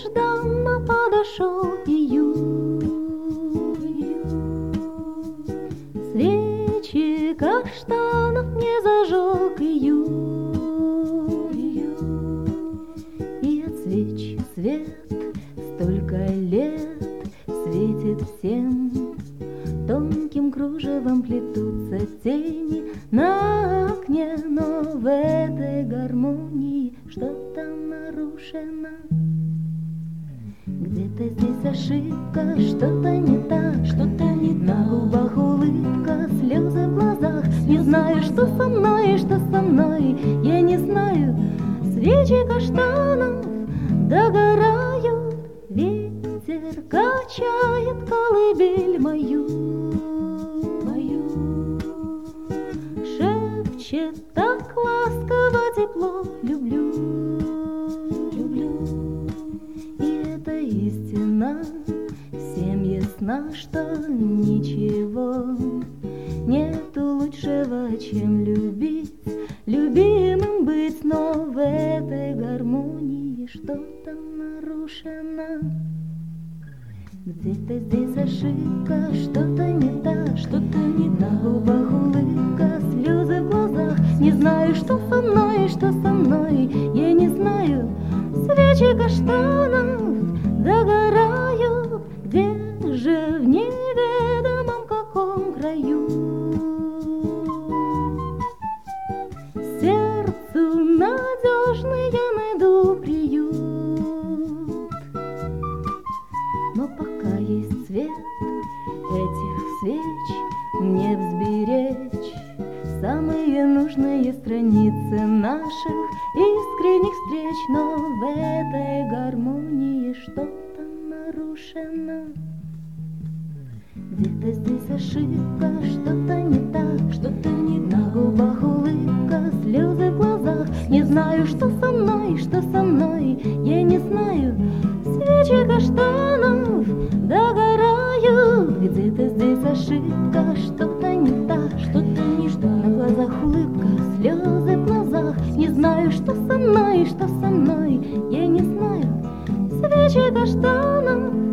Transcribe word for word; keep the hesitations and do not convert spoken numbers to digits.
Нежданно подошел июль. Свечи каштанов не зажег июль. И от свеч свет столько лет светит всем. Тонким кружевом плетутся тени на окне, но в этой гармонии что-то нарушено. Где-то здесь ошибка, что-то не так, что-то не так. На губах улыбка, слезы в глазах. Не знаю, что со мной, что со мной, я не знаю. Свечи каштанов догорают, ветер качает колыбель мою, мою. Шепчет так ласково, тепло, люблю, люблю. И это истина, всем ясна, что ничего нету лучшего, чем любить, любимым быть. Но в этой гармонии что-то нарушено. Где-то здесь ошибка, что-то не так, что-то не так. На губах улыбка, слезы в глазах. Не знаю, что со мной, что со мной, я не знаю. Свечи каштанов догорают, где же в неведомом каком краю. Сердцу надежный я найду приют. Но пока есть свет этих свеч, мне взберечь самые нужные страницы наших искренних встреч. Но в этой гармонии что-то нарушено. Где-то здесь ошибка, что-то не так, что-то не так. На губах улыбка, слезы в глазах. Не знаю, что со мной, что со мной, я не знаю. Свечи каштанов догорают, где-то здесь ошибка, что-то не так, что-то не что. На глазах улыбка, слезы в глазах. Не знаю, что со мной, что со мной, я не знаю. Свечи каштанов